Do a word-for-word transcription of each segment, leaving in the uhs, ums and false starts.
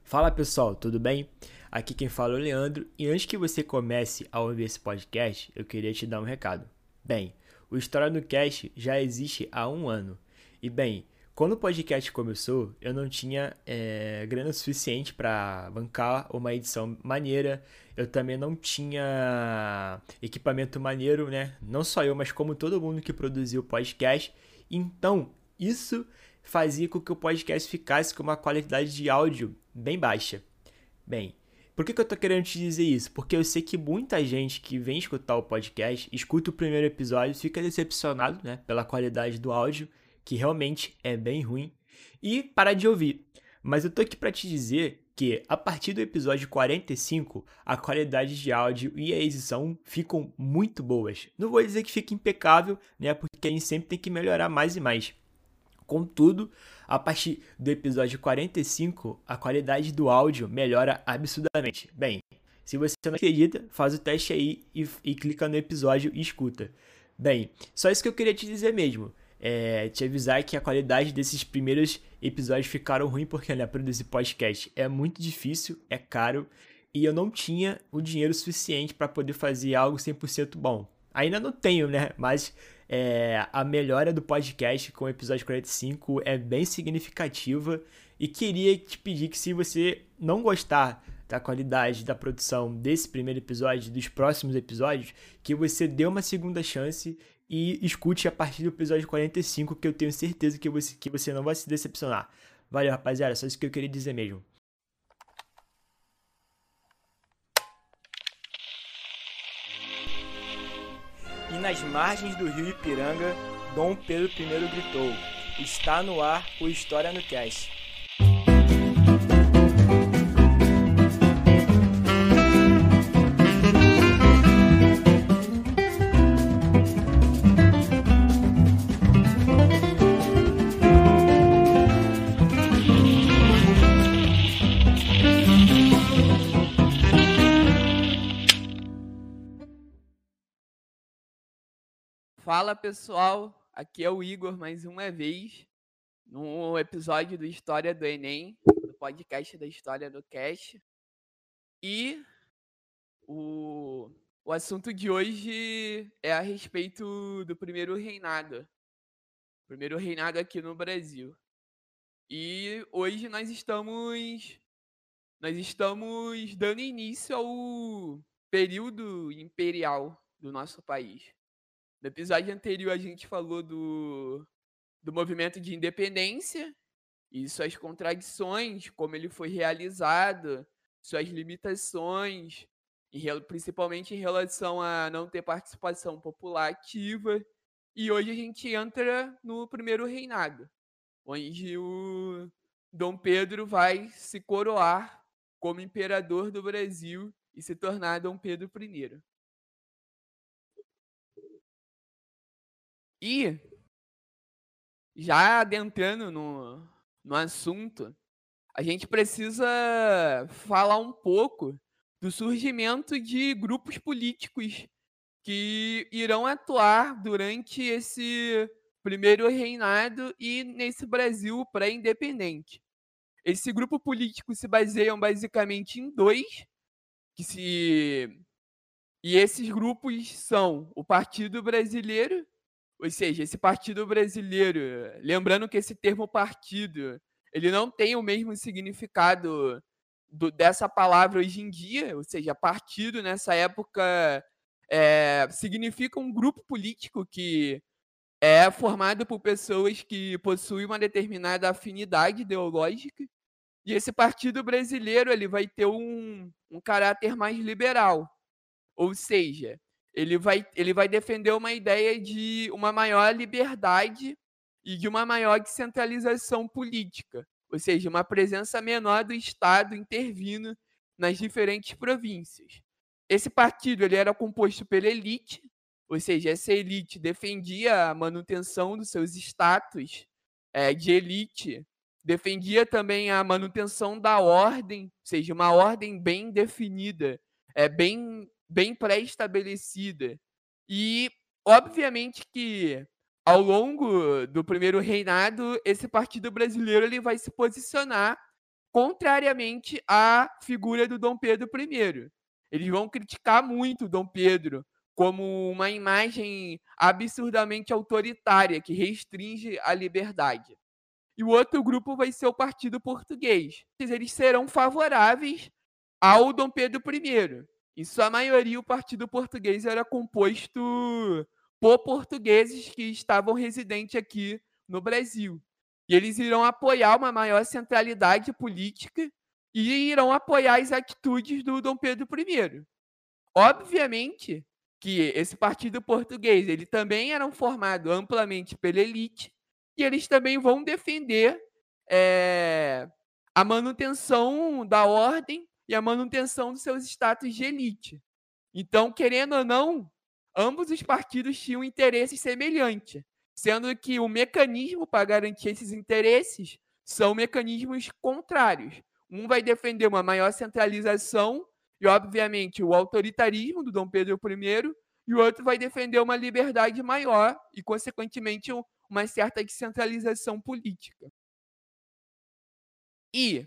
Fala pessoal, tudo bem? Aqui quem fala é o Leandro e antes que você comece a ouvir esse podcast, eu queria te dar um recado. Bem, o História no Cast já existe há um ano e bem, quando o podcast começou, eu não tinha é, grana suficiente para bancar uma edição maneira, eu também não tinha equipamento maneiro, né? Não só eu, mas como todo mundo que produziu o podcast. Então, isso fazia com que o podcast ficasse com uma qualidade de áudio bem baixa. Bem, por que, que eu tô querendo te dizer isso? Porque eu sei que muita gente que vem escutar o podcast, escuta o primeiro episódio, fica decepcionado, né, pela qualidade do áudio, que realmente é bem ruim, e para de ouvir. Mas eu tô aqui para te dizer que a partir do episódio quarenta e cinco, a qualidade de áudio e a edição ficam muito boas. Não vou dizer que fica impecável, né, porque a gente sempre tem que melhorar mais e mais. Contudo, a partir do episódio quarenta e cinco, a qualidade do áudio melhora absurdamente. Bem, se você não acredita, faz o teste aí e, e clica no episódio e escuta. Bem, só isso que eu queria te dizer mesmo. É, te avisar que a qualidade desses primeiros episódios ficaram ruim porque né, produzir podcast é muito difícil, é caro e eu não tinha o dinheiro suficiente para poder fazer algo cem por cento bom. Ainda não tenho, né? Mas é, a melhora do podcast com o episódio quarenta e cinco é bem significativa e queria te pedir que se você não gostar da qualidade da produção desse primeiro episódio, dos próximos episódios, que você dê uma segunda chance e escute a partir do episódio quarenta e cinco, que eu tenho certeza que você, que você não vai se decepcionar. Valeu, rapaziada, só isso que eu queria dizer mesmo. E nas margens do rio Ipiranga, Dom Pedro I gritou: está no ar o História no Cast. Fala pessoal, aqui é o Igor mais uma vez, no episódio do História do Enem, do podcast da História do Cast. E o, o assunto de hoje é a respeito do primeiro reinado, primeiro reinado aqui no Brasil. E hoje nós estamos, nós estamos dando início ao período imperial do nosso país. No episódio anterior a gente falou do, do movimento de independência e suas contradições, como ele foi realizado, suas limitações, em, principalmente em relação a não ter participação popular ativa. E hoje a gente entra no primeiro reinado, onde o Dom Pedro vai se coroar como imperador do Brasil e se tornar Dom Pedro I. E, já adentrando no, no assunto, a gente precisa falar um pouco do surgimento de grupos políticos que irão atuar durante esse primeiro reinado e nesse Brasil pré-independente. Esse grupo político se baseiam basicamente em dois, que se e esses grupos são o Partido Brasileiro. Ou seja, esse partido brasileiro, lembrando que esse termo partido, ele não tem o mesmo significado do, dessa palavra hoje em dia, ou seja, partido nessa época é, significa um grupo político que é formado por pessoas que possuem uma determinada afinidade ideológica, e esse partido brasileiro ele vai ter um, um caráter mais liberal, ou seja, ele vai, ele vai defender uma ideia de uma maior liberdade e de uma maior descentralização política, ou seja, uma presença menor do Estado intervindo nas diferentes províncias. Esse partido ele era composto pela elite, ou seja, essa elite defendia a manutenção dos seus status é, de elite, defendia também a manutenção da ordem, ou seja, uma ordem bem definida, é, bem bem pré-estabelecida. E, obviamente, que ao longo do primeiro reinado, esse partido brasileiro ele vai se posicionar contrariamente à figura do Dom Pedro I. Eles vão criticar muito o Dom Pedro como uma imagem absurdamente autoritária que restringe a liberdade. E o outro grupo vai ser o Partido Português. Eles serão favoráveis ao Dom Pedro I. Em sua maioria, o Partido Português era composto por portugueses que estavam residentes aqui no Brasil. E eles irão apoiar uma maior centralidade política e irão apoiar as atitudes do Dom Pedro I. Obviamente que esse partido português, ele também era formado amplamente pela elite, e eles também vão defender é, a manutenção da ordem e a manutenção dos seus status de elite. Então, querendo ou não, ambos os partidos tinham interesses semelhantes, sendo que o mecanismo para garantir esses interesses são mecanismos contrários. Um vai defender uma maior centralização e, obviamente, o autoritarismo do Dom Pedro I, e o outro vai defender uma liberdade maior e, consequentemente, uma certa descentralização política. E,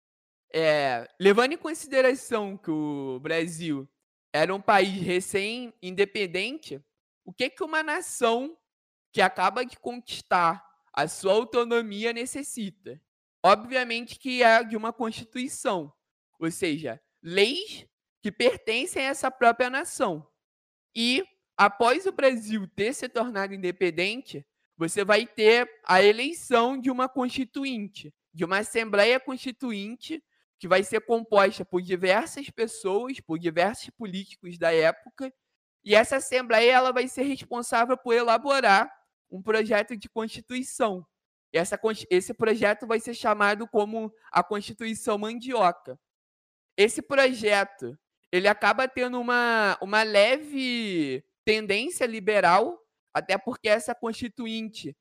é, levando em consideração que o Brasil era um país recém-independente, o que, que uma nação que acaba de conquistar a sua autonomia necessita? Obviamente que é de uma Constituição, ou seja, leis que pertencem a essa própria nação. E, após o Brasil ter se tornado independente, você vai ter a eleição de uma constituinte, de uma Assembleia Constituinte, que vai ser composta por diversas pessoas, por diversos políticos da época, e essa Assembleia ela vai ser responsável por elaborar um projeto de Constituição. E essa, esse projeto vai ser chamado como a Constituição Mandioca. Esse projeto ele acaba tendo uma, uma leve tendência liberal, até porque essa Constituinte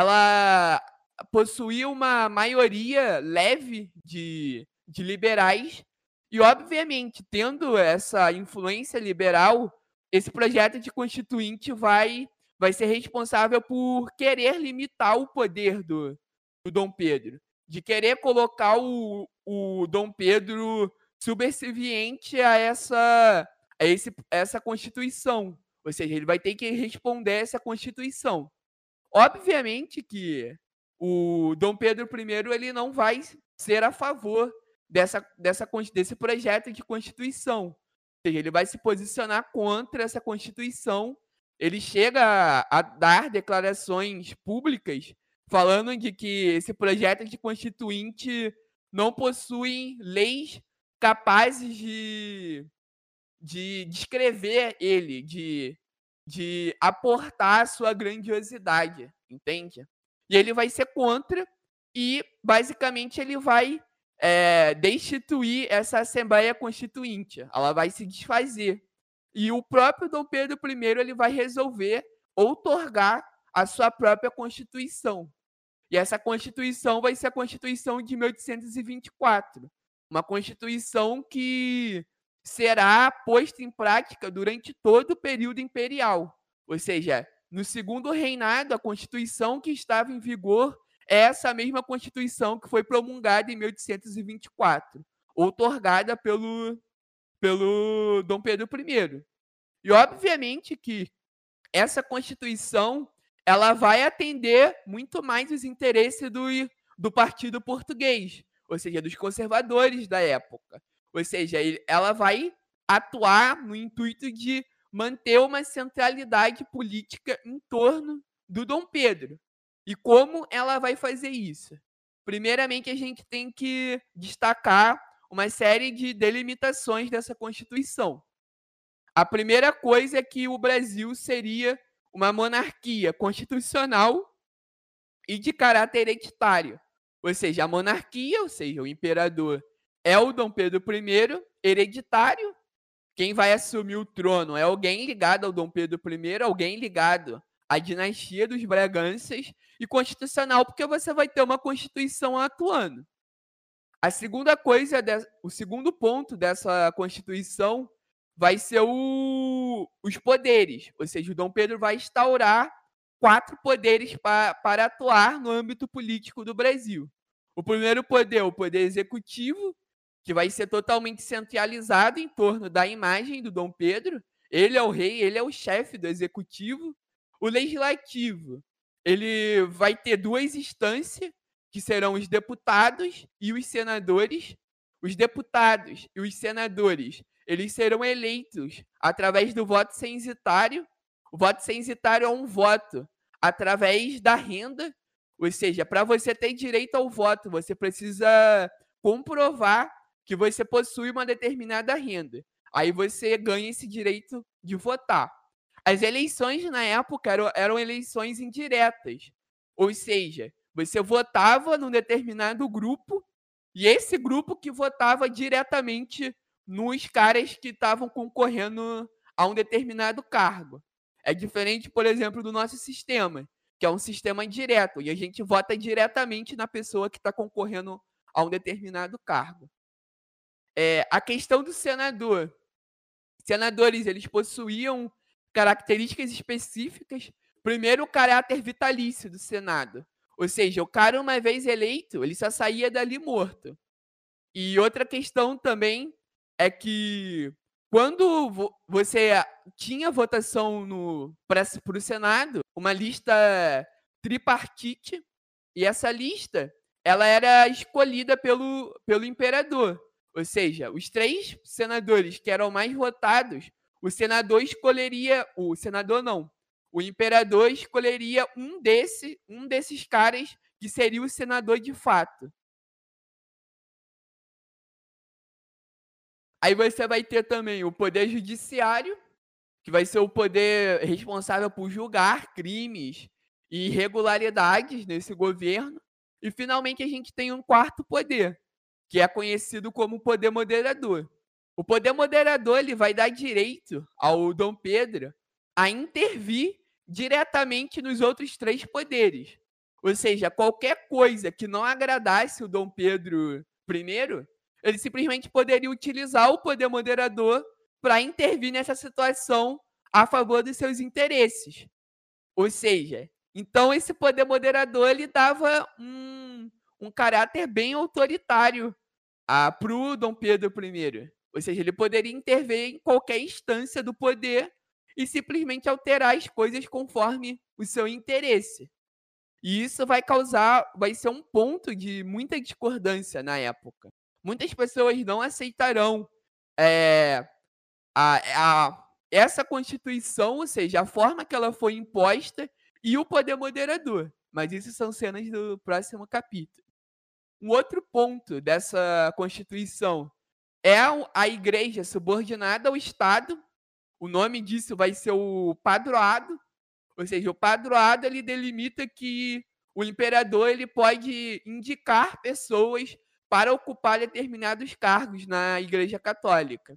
ela possuía uma maioria leve de, de liberais, e, obviamente, tendo essa influência liberal, esse projeto de Constituinte vai, vai ser responsável por querer limitar o poder do, do Dom Pedro, de querer colocar o, o Dom Pedro subserviente a essa, a esse, essa Constituição. Ou seja, ele vai ter que responder a essa Constituição. Obviamente que o Dom Pedro I ele não vai ser a favor dessa, dessa, desse projeto de Constituição. Ou seja, ele vai se posicionar contra essa Constituição. Ele chega a, a dar declarações públicas falando de que esse projeto de Constituinte não possui leis capazes de, de descrever ele, de, de aportar a sua grandiosidade, entende? E ele vai ser contra e, basicamente, ele vai é, destituir essa Assembleia Constituinte. Ela vai se desfazer. E o próprio Dom Pedro I ele vai resolver outorgar a sua própria Constituição. E essa Constituição vai ser a Constituição de mil oitocentos e vinte e quatro. Uma Constituição que será posta em prática durante todo o período imperial. Ou seja, no segundo reinado, a Constituição que estava em vigor é essa mesma Constituição que foi promulgada em mil oitocentos e vinte e quatro, outorgada pelo, pelo Dom Pedro I. E, obviamente, que essa Constituição ela vai atender muito mais os interesses do, do Partido Português, ou seja, dos conservadores da época. Ou seja, ela vai atuar no intuito de manter uma centralidade política em torno do Dom Pedro. E como ela vai fazer isso? Primeiramente, a gente tem que destacar uma série de delimitações dessa Constituição. A primeira coisa é que o Brasil seria uma monarquia constitucional e de caráter hereditário. Ou seja, a monarquia, ou seja, o imperador é o Dom Pedro I, hereditário. Quem vai assumir o trono é alguém ligado ao Dom Pedro I, alguém ligado à dinastia dos Braganças, e constitucional, porque você vai ter uma Constituição atuando. A segunda coisa, o segundo ponto dessa Constituição vai ser o, os poderes, ou seja, o Dom Pedro vai instaurar quatro poderes pa, para atuar no âmbito político do Brasil. O primeiro poder, o poder executivo, que vai ser totalmente centralizado em torno da imagem do Dom Pedro. Ele é o rei, ele é o chefe do executivo. O legislativo, ele vai ter duas instâncias, que serão os deputados e os senadores. Os deputados e os senadores, eles serão eleitos através do voto censitário. O voto censitário é um voto através da renda, ou seja, para você ter direito ao voto, você precisa comprovar que você possui uma determinada renda. Aí você ganha esse direito de votar. As eleições na época eram, eram eleições indiretas, ou seja, você votava num determinado grupo e esse grupo que votava diretamente nos caras que estavam concorrendo a um determinado cargo. É diferente, por exemplo, do nosso sistema, que é um sistema direto, e a gente vota diretamente na pessoa que está concorrendo a um determinado cargo. É, a questão do senador. Senadores, eles possuíam características específicas. Primeiro, o caráter vitalício do Senado. Ou seja, o cara, uma vez eleito, ele só saía dali morto. E outra questão também é que quando vo- você tinha votação para o Senado, uma lista tripartite, e essa lista ela era escolhida pelo, pelo imperador. Ou seja, os três senadores que eram mais votados, o senador escolheria, o senador não, o imperador escolheria um, desse, um desses caras que seria o senador de fato. Aí você vai ter também o poder judiciário, que vai ser o poder responsável por julgar crimes e irregularidades nesse governo. E finalmente a gente tem um quarto poder, que é conhecido como poder moderador. O poder moderador ele vai dar direito ao Dom Pedro a intervir diretamente nos outros três poderes. Ou seja, qualquer coisa que não agradasse o Dom Pedro I, ele simplesmente poderia utilizar o poder moderador para intervir nessa situação a favor dos seus interesses. Ou seja, então esse poder moderador ele dava um, um caráter bem autoritário para o Dom Pedro I. Ou seja, ele poderia intervir em qualquer instância do poder e simplesmente alterar as coisas conforme o seu interesse. E isso vai causar, vai ser um ponto de muita discordância na época. Muitas pessoas não aceitarão é, a, a, essa Constituição, ou seja, a forma que ela foi imposta e o poder moderador. Mas isso são cenas do próximo capítulo. Um outro ponto dessa Constituição é a igreja subordinada ao Estado. O nome disso vai ser o padroado. Ou seja, o padroado ele delimita que o imperador ele pode indicar pessoas para ocupar determinados cargos na Igreja Católica.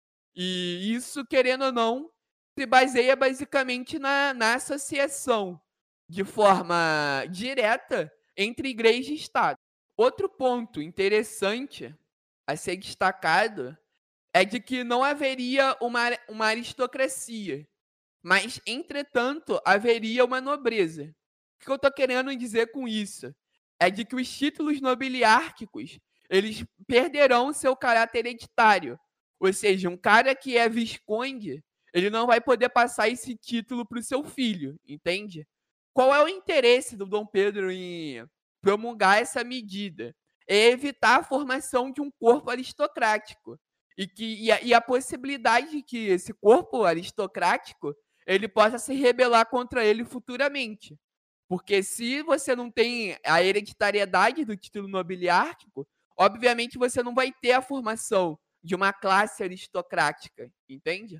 E isso, querendo ou não, se baseia basicamente na, na associação de forma direta entre igreja e Estado. Outro ponto interessante a ser destacado é de que não haveria uma, uma aristocracia, mas, entretanto, haveria uma nobreza. O que eu estou querendo dizer com isso? É de que os títulos nobiliárquicos eles perderão seu caráter hereditário. Ou seja, um cara que é visconde, ele não vai poder passar esse título para o seu filho, entende? Qual é o interesse do Dom Pedro em promulgar essa medida? É evitar a formação de um corpo aristocrático. E, que, e, a, e a possibilidade de que esse corpo aristocrático ele possa se rebelar contra ele futuramente. Porque se você não tem a hereditariedade do título nobiliárquico, obviamente você não vai ter a formação de uma classe aristocrática, entende?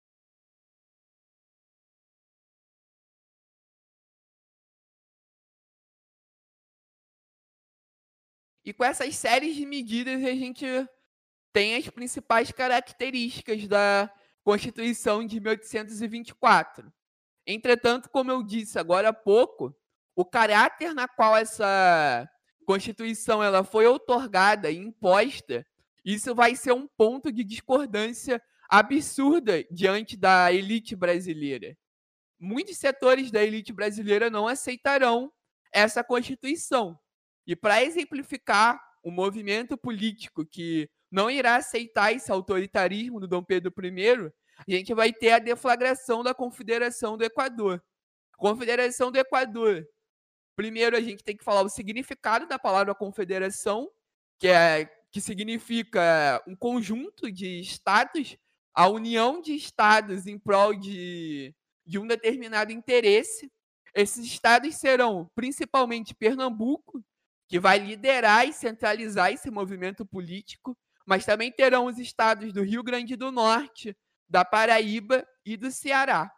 E com essas séries de medidas a gente tem as principais características da Constituição de mil oitocentos e vinte e quatro. Entretanto, como eu disse agora há pouco, o caráter na qual essa Constituição ela foi outorgada e imposta, isso vai ser um ponto de discordância absurda diante da elite brasileira. Muitos setores da elite brasileira não aceitarão essa Constituição. E para exemplificar um movimento político que não irá aceitar esse autoritarismo do Dom Pedro I, a gente vai ter a deflagração da Confederação do Equador. Confederação do Equador. Primeiro, a gente tem que falar o significado da palavra confederação, que, é, que significa um conjunto de estados, a união de estados em prol de, de um determinado interesse. Esses estados serão principalmente Pernambuco, que vai liderar e centralizar esse movimento político, mas também terão os estados do Rio Grande do Norte, da Paraíba e do Ceará.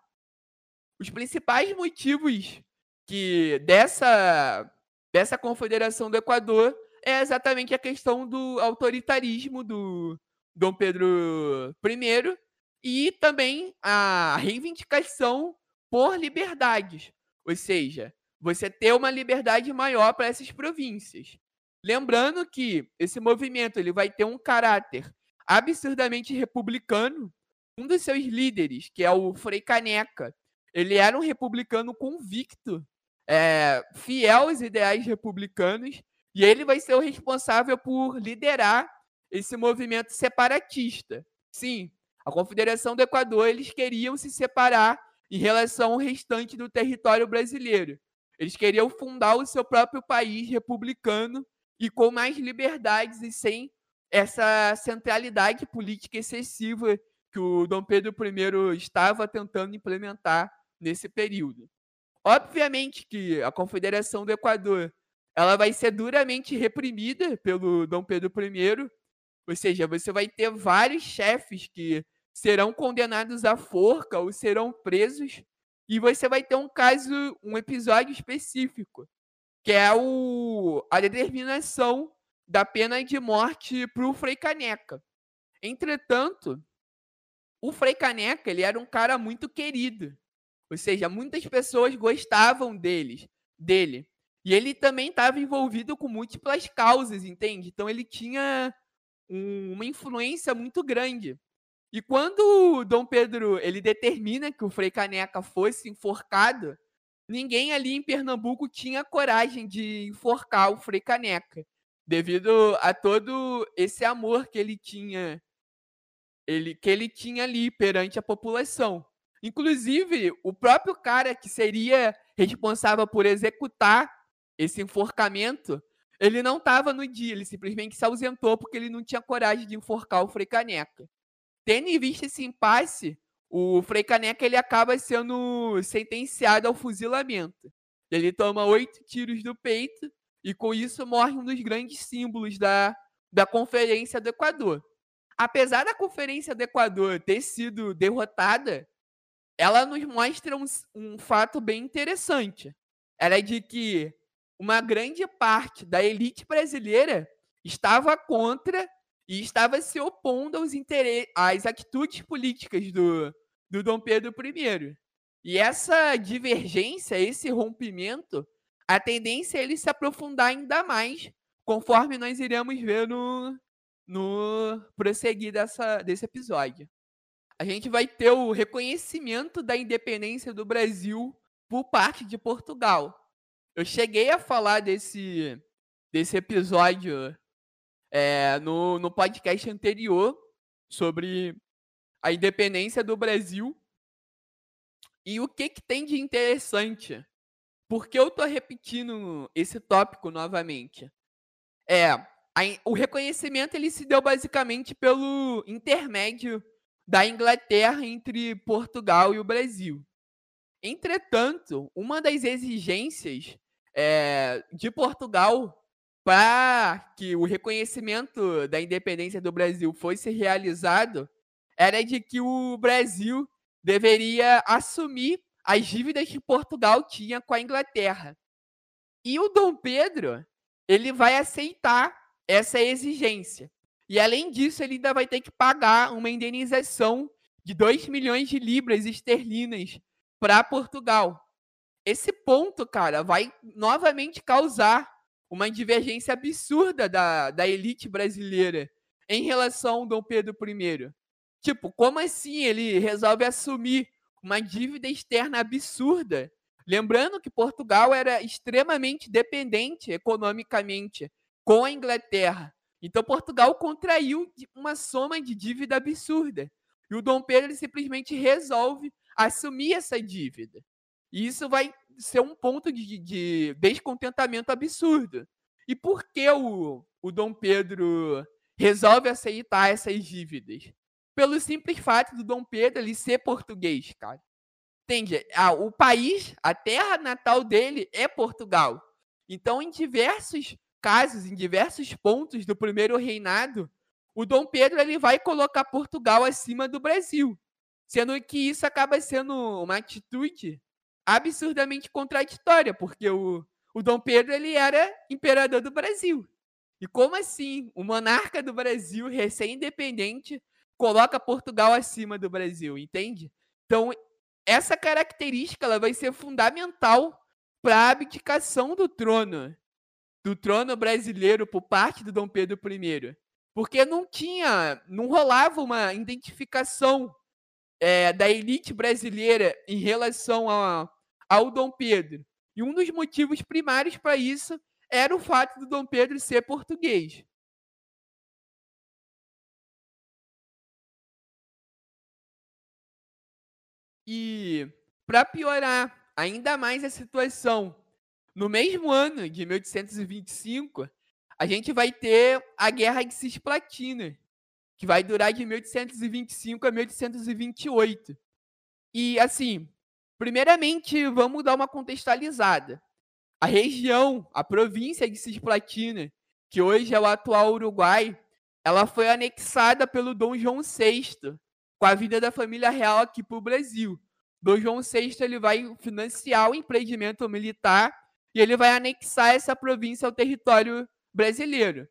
Os principais motivos que dessa, dessa Confederação do Equador é exatamente a questão do autoritarismo do Dom Pedro I e também a reivindicação por liberdades, ou seja, você ter uma liberdade maior para essas províncias. Lembrando que esse movimento ele vai ter um caráter absurdamente republicano. Um dos seus líderes, que é o Frei Caneca, ele era um republicano convicto, é, fiel aos ideais republicanos, e ele vai ser o responsável por liderar esse movimento separatista. Sim, a Confederação do Equador, eles queriam se separar em relação ao restante do território brasileiro. Eles queriam fundar o seu próprio país republicano e com mais liberdades e sem essa centralidade política excessiva que o Dom Pedro I estava tentando implementar nesse período. Obviamente que a Confederação do Equador ela vai ser duramente reprimida pelo Dom Pedro I, ou seja, você vai ter vários chefes que serão condenados à forca ou serão presos, e você vai ter um caso, um episódio específico, que é o, a determinação da pena de morte para o Frei Caneca. Entretanto, o Frei Caneca ele era um cara muito querido, ou seja, muitas pessoas gostavam deles, dele. E ele também estava envolvido com múltiplas causas, entende? Então ele tinha um, uma influência muito grande. E quando o Dom Pedro ele determina que o Frei Caneca fosse enforcado, ninguém ali em Pernambuco tinha coragem de enforcar o Frei Caneca, devido a todo esse amor que ele tinha, ele, que ele tinha ali perante a população. Inclusive, o próprio cara que seria responsável por executar esse enforcamento, ele não estava no dia, ele simplesmente se ausentou porque ele não tinha coragem de enforcar o Frei Caneca. Tendo em vista esse impasse, o Frei Caneca ele acaba sendo sentenciado ao fuzilamento. Ele toma oito tiros do peito e com isso morre um dos grandes símbolos da, da Conferência do Equador. Apesar da Conferência do Equador ter sido derrotada, ela nos mostra um, um fato bem interessante. Era de que uma grande parte da elite brasileira estava contra e estava se opondo aos às atitudes políticas do, do Dom Pedro I. E essa divergência, esse rompimento, a tendência é ele se aprofundar ainda mais, conforme nós iremos ver no, no prosseguir dessa, desse episódio. A gente vai ter o reconhecimento da independência do Brasil por parte de Portugal. Eu cheguei a falar desse, desse episódio é, no, no podcast anterior sobre a independência do Brasil. E o que, que tem de interessante? Por que eu estou repetindo esse tópico novamente? É, a, o reconhecimento ele se deu basicamente pelo intermédio da Inglaterra entre Portugal e o Brasil. Entretanto, uma das exigências é, de Portugal para que o reconhecimento da independência do Brasil fosse realizado era de que o Brasil deveria assumir as dívidas que Portugal tinha com a Inglaterra. E o Dom Pedro ele vai aceitar essa exigência. E, além disso, ele ainda vai ter que pagar uma indenização de dois milhões de libras esterlinas para Portugal. Esse ponto, cara, vai novamente causar uma divergência absurda da, da elite brasileira em relação ao Dom Pedro I. Tipo, como assim ele resolve assumir uma dívida externa absurda, Lembrando que Portugal era extremamente dependente economicamente com a Inglaterra. Então, Portugal contraiu uma soma de dívida absurda. E o Dom Pedro ele simplesmente resolve assumir essa dívida. E isso vai ser um ponto de, de descontentamento absurdo. E por que o, o Dom Pedro resolve aceitar essas dívidas? Pelo simples fato do Dom Pedro ele ser português, cara. Entende? Ah, o país, a terra natal dele é Portugal. Então, em diversos casos, em diversos pontos do primeiro reinado, o Dom Pedro ele vai colocar Portugal acima do Brasil, sendo que isso acaba sendo uma atitude absurdamente contraditória, porque o, o Dom Pedro ele era imperador do Brasil. E como assim o monarca do Brasil, recém-independente, coloca Portugal acima do Brasil, entende? Então, essa característica ela vai ser fundamental para a abdicação do trono, do trono brasileiro por parte do Dom Pedro I, porque não tinha, não rolava uma identificação é, da elite brasileira em relação a, ao Dom Pedro. E um dos motivos primários para isso era o fato do Dom Pedro ser português. E para piorar ainda mais a situação, no mesmo ano de mil oitocentos e vinte e cinco, a gente vai ter a Guerra de Cisplatina, que vai durar de mil oitocentos e vinte e cinco a mil oitocentos e vinte e oito. E assim, primeiramente, vamos dar uma contextualizada. A região, a província de Cisplatina, que hoje é o atual Uruguai, ela foi anexada pelo Dom João sexto, com a vinda da família real aqui para o Brasil. Dom João sexto ele vai financiar o empreendimento militar e ele vai anexar essa província ao território brasileiro.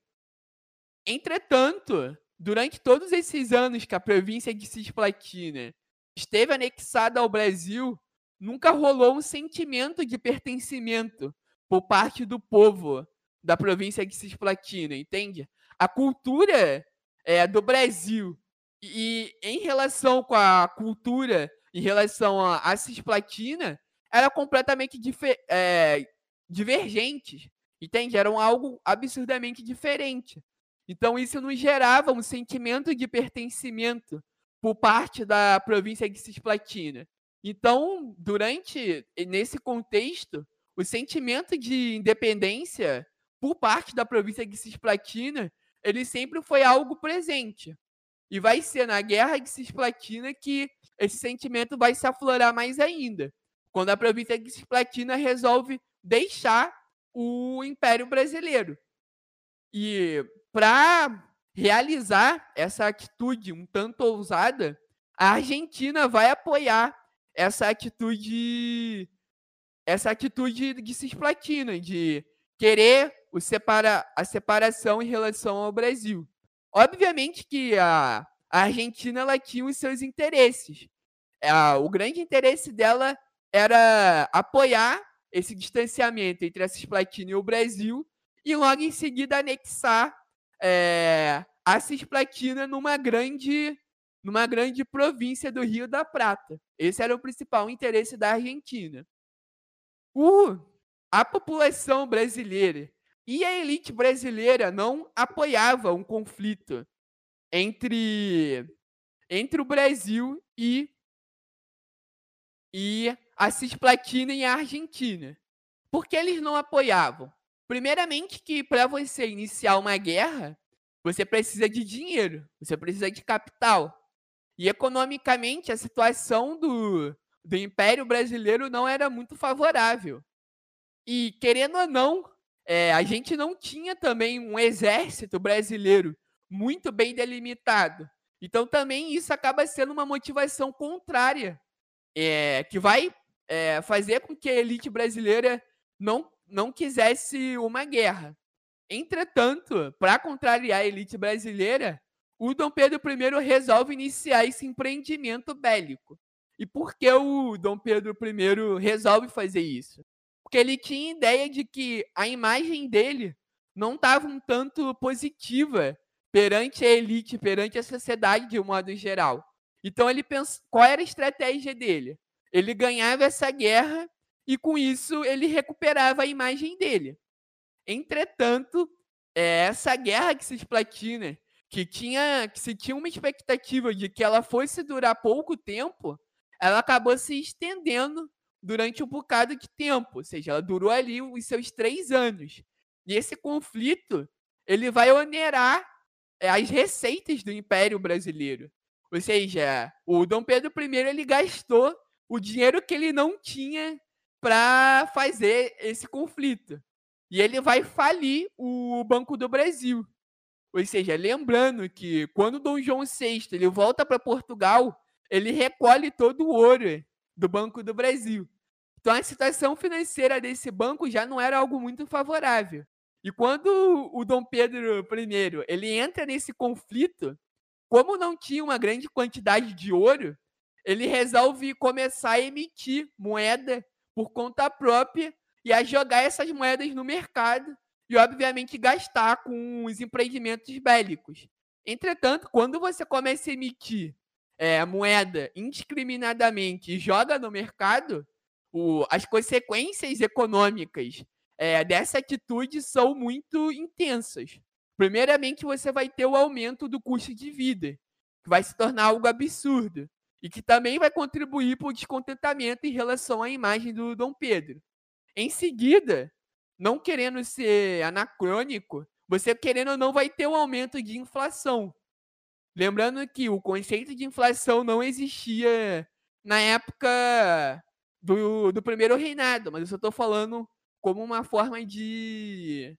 Entretanto, durante todos esses anos que a província de Cisplatina esteve anexada ao Brasil, nunca rolou um sentimento de pertencimento por parte do povo da província de Cisplatina, entende? A cultura é, do Brasil e, e em relação com a cultura em relação a, a Cisplatina era completamente difer, é, divergentes, entende? Eram algo absurdamente diferente. Então isso nos gerava um sentimento de pertencimento por parte da província de Cisplatina. Então, durante nesse contexto, o sentimento de independência por parte da província de Cisplatina, ele sempre foi algo presente. E vai ser na Guerra de Cisplatina que esse sentimento vai se aflorar mais ainda, quando a província de Cisplatina resolve deixar o Império Brasileiro. E para realizar essa atitude um tanto ousada, a Argentina vai apoiar essa atitude essa atitude de Cisplatina, de querer o separa, a separação em relação ao Brasil. Obviamente que a, a Argentina ela tinha os seus interesses. A, o grande interesse dela era apoiar esse distanciamento entre a Cisplatina e o Brasil e logo em seguida anexar é, a Cisplatina numa grande, numa grande província do Rio da Prata. Esse era o principal interesse da Argentina. O, a população brasileira e a elite brasileira não apoiava um conflito entre, entre o Brasil e, e a Cisplatina e a Argentina. Por que eles não apoiavam? Primeiramente que para você iniciar uma guerra, você precisa de dinheiro, você precisa de capital. E economicamente a situação do, do Império Brasileiro não era muito favorável. E querendo ou não, é, a gente não tinha também um exército brasileiro muito bem delimitado. Então também isso acaba sendo uma motivação contrária, é, que vai é, fazer com que a elite brasileira não não quisesse uma guerra. Entretanto, para contrariar a elite brasileira, o Dom Pedro I resolve iniciar esse empreendimento bélico. E por que o Dom Pedro I resolve fazer isso? Porque ele tinha ideia de que a imagem dele não estava um tanto positiva perante a elite, perante a sociedade de um modo geral. Então ele pensou, qual era a estratégia dele? Ele ganhava essa guerra e com isso ele recuperava a imagem dele. Entretanto, eh, essa guerra de Cisplatina, que tinha que se tinha uma expectativa de que ela fosse durar pouco tempo, ela acabou se estendendo durante um bocado de tempo, ou seja, ela durou ali os seus três anos. E esse conflito, ele vai onerar, eh, as receitas do Império Brasileiro. Ou seja, o Dom Pedro I ele gastou o dinheiro que ele não tinha para fazer esse conflito. E ele vai falir o Banco do Brasil. Ou seja, lembrando que quando Dom João sexto ele volta para Portugal, ele recolhe todo o ouro do Banco do Brasil. Então a situação financeira desse banco já não era algo muito favorável. E quando o Dom Pedro I ele entra nesse conflito, como não tinha uma grande quantidade de ouro, ele resolve começar a emitir moeda por conta própria e a jogar essas moedas no mercado e, obviamente, gastar com os empreendimentos bélicos. Entretanto, quando você começa a emitir é, moeda indiscriminadamente e joga no mercado, o, as consequências econômicas é, dessa atitude são muito intensas. Primeiramente, você vai ter o aumento do custo de vida, que vai se tornar algo absurdo e que também vai contribuir para o descontentamento em relação à imagem do Dom Pedro. Em seguida, não querendo ser anacrônico, você querendo ou não vai ter um aumento de inflação. Lembrando que o conceito de inflação não existia na época do, do primeiro reinado, mas eu só estou falando como uma forma de...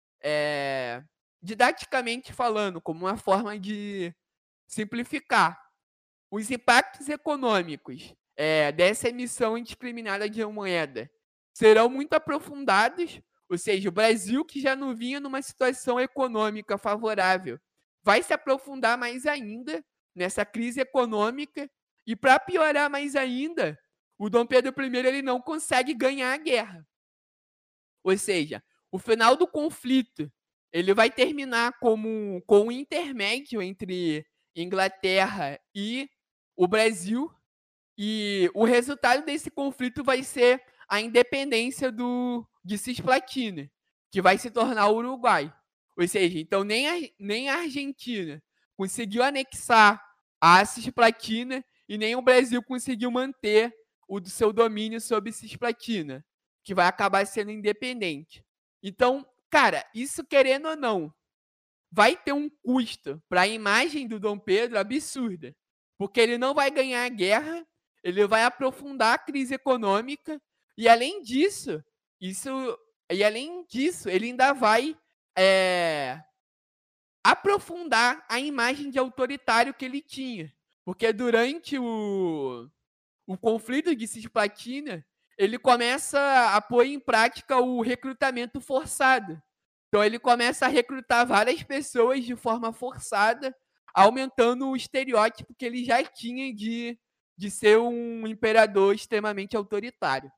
É, didaticamente falando, como uma forma de simplificar. Os impactos econômicos é, dessa emissão indiscriminada de moeda serão muito aprofundados, ou seja, o Brasil, que já não vinha numa situação econômica favorável, vai se aprofundar mais ainda nessa crise econômica, e para piorar mais ainda, o Dom Pedro I ele não consegue ganhar a guerra. Ou seja, o final do conflito ele vai terminar como, com um intermédio entre Inglaterra e o Brasil, e o resultado desse conflito vai ser a independência do, de Cisplatina, que vai se tornar o Uruguai. Ou seja, então nem a, nem a Argentina conseguiu anexar a Cisplatina e nem o Brasil conseguiu manter o do seu domínio sobre Cisplatina, que vai acabar sendo independente. Então, cara, isso querendo ou não, vai ter um custo para a imagem do Dom Pedro absurda, porque ele não vai ganhar a guerra, ele vai aprofundar a crise econômica e além disso, isso e além disso, ele ainda vai é, aprofundar a imagem de autoritário que ele tinha, porque durante o, o conflito de Cisplatina, ele começa a pôr em prática o recrutamento forçado. Então ele começa a recrutar várias pessoas de forma forçada, aumentando o estereótipo que ele já tinha de, de ser um imperador extremamente autoritário.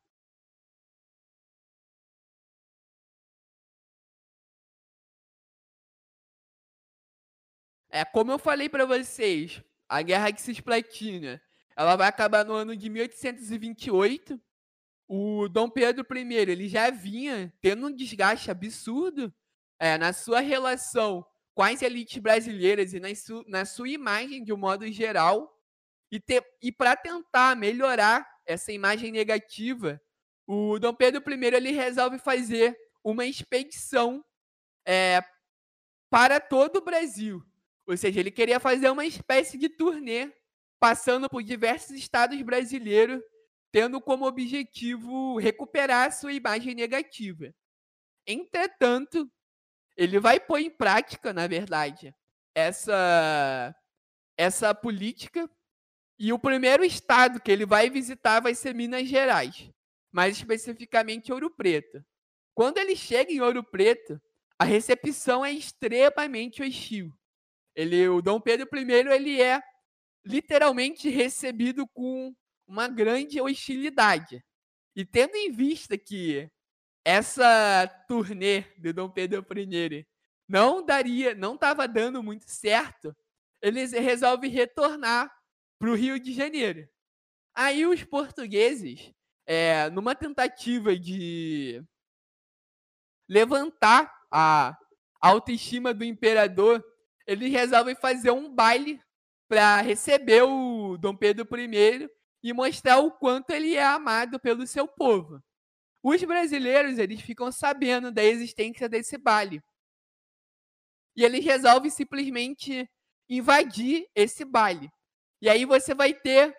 É, como eu falei para vocês, a Guerra de Cisplatina, ela vai acabar no ano de mil oitocentos e vinte e oito. O Dom Pedro I ele já vinha tendo um desgaste absurdo é, na sua relação com as elites brasileiras e na, su, na sua imagem de um modo geral. E, ter, e para tentar melhorar essa imagem negativa, o Dom Pedro I ele resolve fazer uma expedição é, para todo o Brasil. Ou seja, ele queria fazer uma espécie de turnê, passando por diversos estados brasileiros, tendo como objetivo recuperar a sua imagem negativa. Entretanto, ele vai pôr em prática, na verdade, essa, essa política, e o primeiro estado que ele vai visitar vai ser Minas Gerais, mais especificamente Ouro Preto. Quando ele chega em Ouro Preto, a recepção é extremamente hostil. Ele, o Dom Pedro I ele é literalmente recebido com uma grande hostilidade. E tendo em vista que essa turnê do Dom Pedro I não daria, não estava dando muito certo, ele resolve retornar para o Rio de Janeiro. Aí os portugueses, é, numa tentativa de levantar a autoestima do imperador, eles resolvem fazer um baile para receber o Dom Pedro I e mostrar o quanto ele é amado pelo seu povo. Os brasileiros, eles ficam sabendo da existência desse baile. E eles resolvem simplesmente invadir esse baile. E aí você vai ter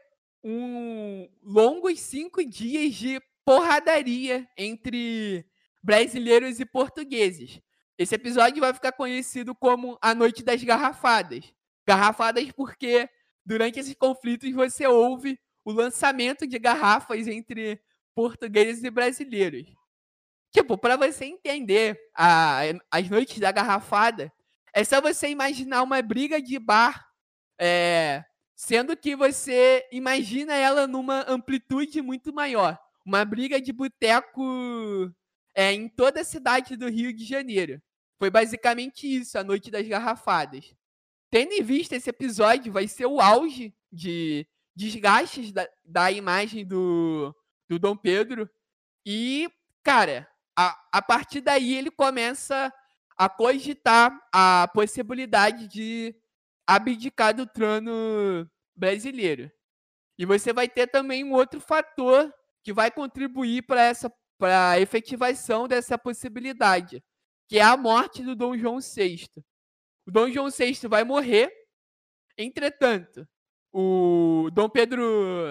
um longos cinco dias de porradaria entre brasileiros e portugueses. Esse episódio vai ficar conhecido como a Noite das Garrafadas. Garrafadas porque durante esses conflitos você ouve o lançamento de garrafas entre portugueses e brasileiros. Tipo, para você entender a, as noites da garrafada, é só você imaginar uma briga de bar, é, sendo que você imagina ela numa amplitude muito maior. Uma briga de boteco é, em toda a cidade do Rio de Janeiro. Foi basicamente isso, a Noite das Garrafadas. Tendo em vista esse episódio, vai ser o auge de desgastes da, da imagem do, do Dom Pedro. E, cara, a, a partir daí ele começa a cogitar a possibilidade de abdicar do trono brasileiro. E você vai ter também um outro fator que vai contribuir para essa para a efetivação dessa possibilidade, que é a morte do Dom João sexto. O Dom João sexto vai morrer, entretanto, o Dom Pedro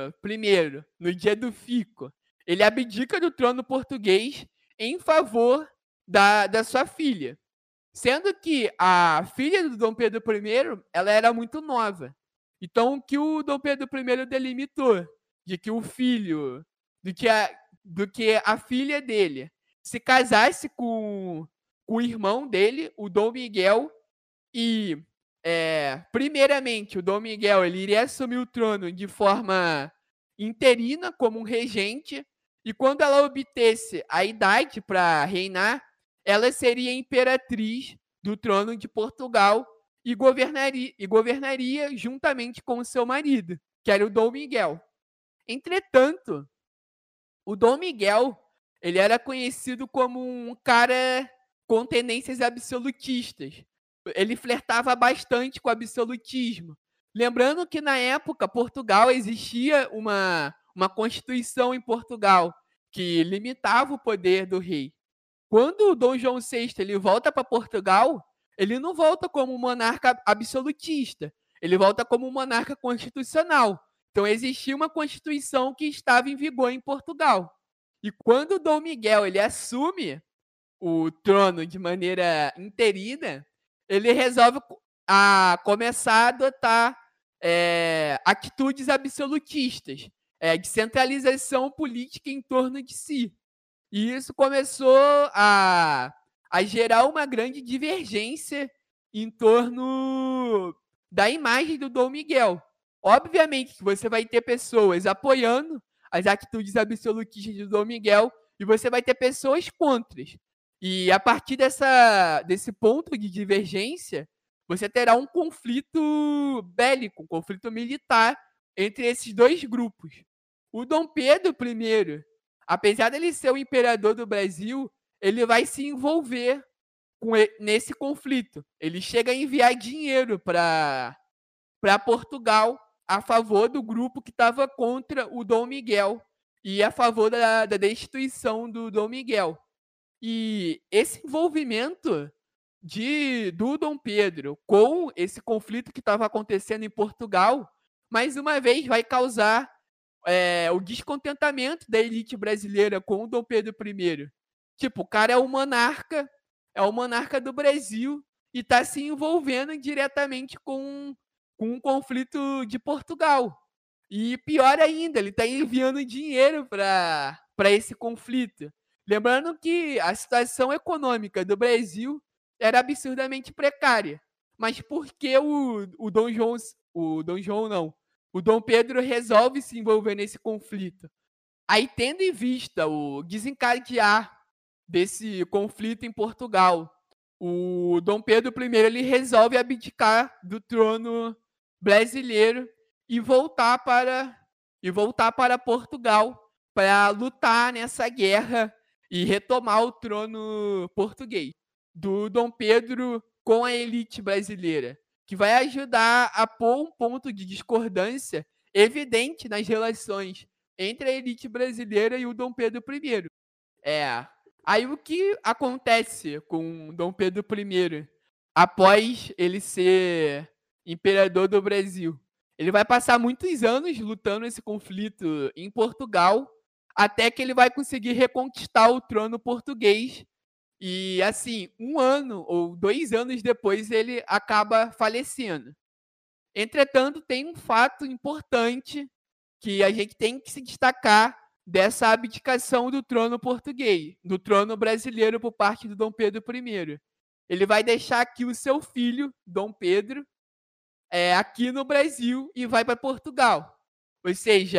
I, no dia do fico, ele abdica do trono português em favor da, da sua filha. Sendo que a filha do Dom Pedro I, ela era muito nova. Então, o que o Dom Pedro I delimitou? De que o filho, do que a, do que a filha dele se casasse com, com o irmão dele, o Dom Miguel, e, é, primeiramente, o Dom Miguel ele iria assumir o trono de forma interina, como um regente, e quando ela obtesse a idade para reinar, ela seria imperatriz do trono de Portugal e governaria, e governaria juntamente com o seu marido, que era o Dom Miguel. Entretanto, o Dom Miguel ele era conhecido como um cara com tendências absolutistas. Ele flertava bastante com o absolutismo. Lembrando que, na época, Portugal existia uma, uma constituição em Portugal que limitava o poder do rei. Quando o Dom João sexto ele volta para Portugal, ele não volta como um monarca absolutista, ele volta como um monarca constitucional. Então existia uma constituição que estava em vigor em Portugal. E quando o Dom Miguel ele assume o trono de maneira interina, ele resolve a começar a adotar é, atitudes absolutistas, é, de centralização política em torno de si. E isso começou a, a gerar uma grande divergência em torno da imagem do Dom Miguel. Obviamente que você vai ter pessoas apoiando as atitudes absolutistas do Dom Miguel e você vai ter pessoas contra. E a partir dessa, desse ponto de divergência, você terá um conflito bélico, um conflito militar entre esses dois grupos. O Dom Pedro I, apesar dele ser o imperador do Brasil, ele vai se envolver com ele, nesse conflito. Ele chega a enviar dinheiro para Portugal a favor do grupo que estava contra o Dom Miguel e a favor da, da destituição do Dom Miguel. E esse envolvimento de, do Dom Pedro com esse conflito que estava acontecendo em Portugal, mais uma vez vai causar é, o descontentamento da elite brasileira com o Dom Pedro I. Tipo, o cara é o monarca, é o monarca do Brasil e está se envolvendo diretamente com, com um conflito de Portugal. E pior ainda, ele está enviando dinheiro para esse conflito. Lembrando que a situação econômica do Brasil era absurdamente precária. Mas por que o, o Dom João, o Dom João não, o Dom Pedro resolve se envolver nesse conflito? Aí, tendo em vista o desencadear desse conflito em Portugal, o Dom Pedro I ele resolve abdicar do trono brasileiro e voltar para, e voltar para Portugal para lutar nessa guerra e retomar o trono português do Dom Pedro com a elite brasileira, que vai ajudar a pôr um ponto de discordância evidente nas relações entre a elite brasileira e o Dom Pedro I. É. Aí o que acontece com Dom Pedro I após ele ser imperador do Brasil? Ele vai passar muitos anos lutando esse conflito em Portugal, até que ele vai conseguir reconquistar o trono português. E assim, um ano ou dois anos depois ele acaba falecendo. Entretanto, tem um fato importante que a gente tem que se destacar dessa abdicação do trono português, do trono brasileiro por parte do Dom Pedro I. Ele vai deixar aqui o seu filho, Dom Pedro, é, aqui no Brasil e vai para Portugal. Ou seja,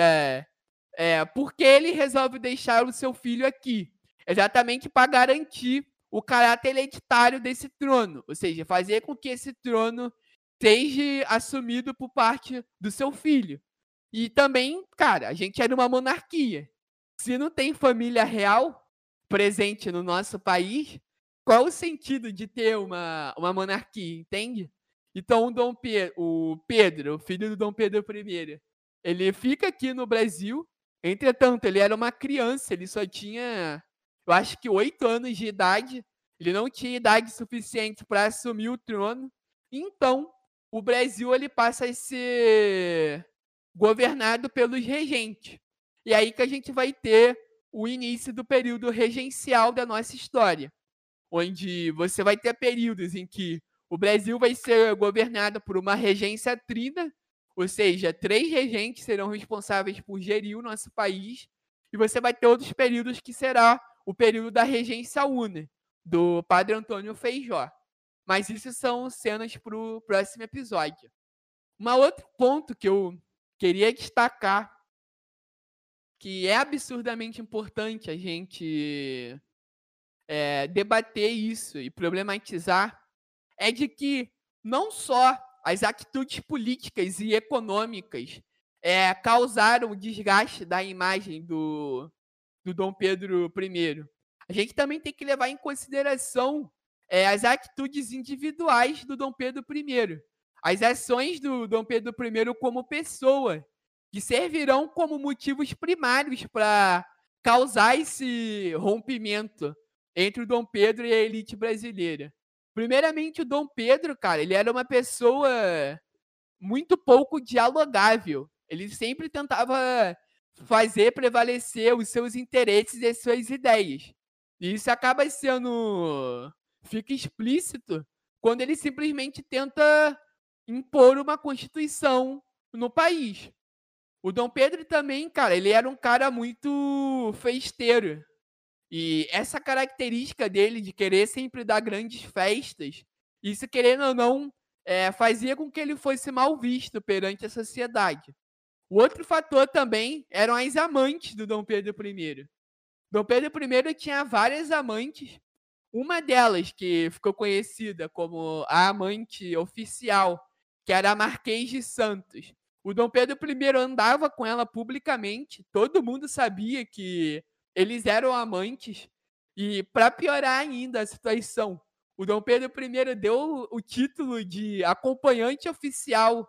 é, por que ele resolve deixar o seu filho aqui? Exatamente para garantir o caráter hereditário desse trono, ou seja, fazer com que esse trono seja assumido por parte do seu filho. E também, cara, a gente era uma monarquia. Se não tem família real presente no nosso país, qual o sentido de ter uma, uma monarquia, entende? Então, o, Dom Pe- o Pedro, o filho do Dom Pedro I, ele fica aqui no Brasil. Entretanto, ele era uma criança, ele só tinha, eu acho que oito anos de idade. Ele não tinha idade suficiente para assumir o trono. Então, o Brasil ele passa a ser governado pelos regentes. E aí que a gente vai ter o início do período regencial da nossa história, onde você vai ter períodos em que o Brasil vai ser governado por uma regência trina, ou seja, três regentes serão responsáveis por gerir o nosso país, e você vai ter outros períodos que será o período da regência una, do Padre Antônio Feijó. Mas isso são cenas para o próximo episódio. Um outro ponto que eu queria destacar, que é absurdamente importante a gente é, debater isso e problematizar, é de que não só as atitudes políticas e econômicas é, causaram o desgaste da imagem do, do Dom Pedro I. A gente também tem que levar em consideração é, as atitudes individuais do Dom Pedro I. As ações do Dom Pedro I como pessoa, que servirão como motivos primários para causar esse rompimento entre o Dom Pedro e a elite brasileira. Primeiramente, o Dom Pedro, cara, ele era uma pessoa muito pouco dialogável. Ele sempre tentava fazer prevalecer os seus interesses e as suas ideias. E isso acaba sendo... fica explícito quando ele simplesmente tenta impor uma constituição no país. O Dom Pedro também, cara, ele era um cara muito festeiro. E essa característica dele de querer sempre dar grandes festas, isso, querendo ou não, é, fazia com que ele fosse mal visto perante a sociedade. O outro fator também eram as amantes do Dom Pedro I. Dom Pedro I tinha várias amantes. Uma delas, que ficou conhecida como a amante oficial, que era a Marquês de Santos. O Dom Pedro I andava com ela publicamente, todo mundo sabia que eles eram amantes. E, para piorar ainda a situação, o Dom Pedro I deu o título de acompanhante oficial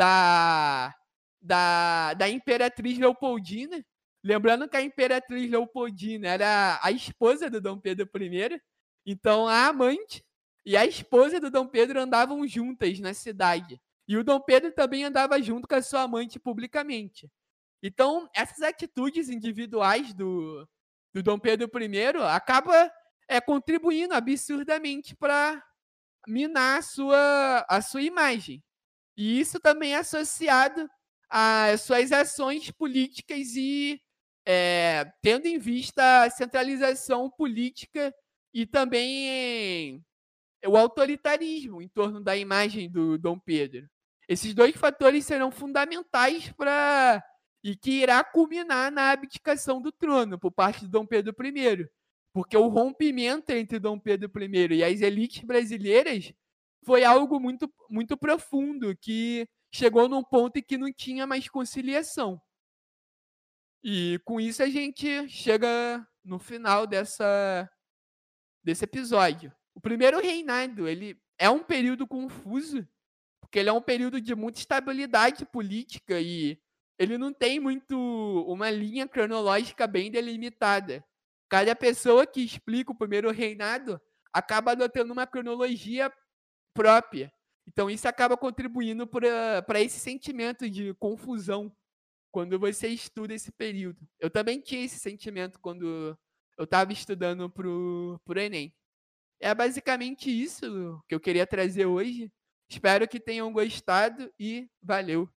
da, da, da Imperatriz Leopoldina. Lembrando que a Imperatriz Leopoldina era a esposa do Dom Pedro I. Então, a amante e a esposa do Dom Pedro andavam juntas na cidade. E o Dom Pedro também andava junto com a sua amante publicamente. Então, essas atitudes individuais do, do Dom Pedro I acaba é, contribuindo absurdamente para minar a sua, a sua imagem. E isso também é associado às suas ações políticas e é, tendo em vista a centralização política e também o autoritarismo em torno da imagem do Dom Pedro. Esses dois fatores serão fundamentais para e que irá culminar na abdicação do trono por parte de Dom Pedro I. Porque o rompimento entre Dom Pedro I e as elites brasileiras foi algo muito, muito profundo, que chegou num ponto em que não tinha mais conciliação. E com isso a gente chega no final dessa desse episódio. O primeiro reinado, ele é um período confuso, porque ele é um período de muita estabilidade política e ele não tem muito uma linha cronológica bem delimitada. Cada pessoa que explica o primeiro reinado acaba adotando uma cronologia própria. Então isso acaba contribuindo para esse sentimento de confusão quando você estuda esse período. Eu também tinha esse sentimento quando eu estava estudando para o Enem. É basicamente isso que eu queria trazer hoje. Espero que tenham gostado e valeu!